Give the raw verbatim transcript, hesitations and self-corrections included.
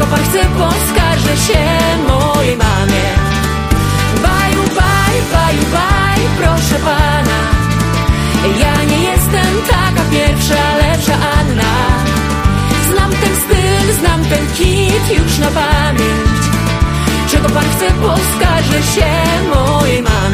pan chce, poskarżę się mojej mamie. Baju, baj, baju, baj, proszę pana, ja nie jestem taka pierwsza, lepsza Anna. Znam ten styl, znam ten hit już na pamięć. Czego pan chce, poskarżę się mojej mamie.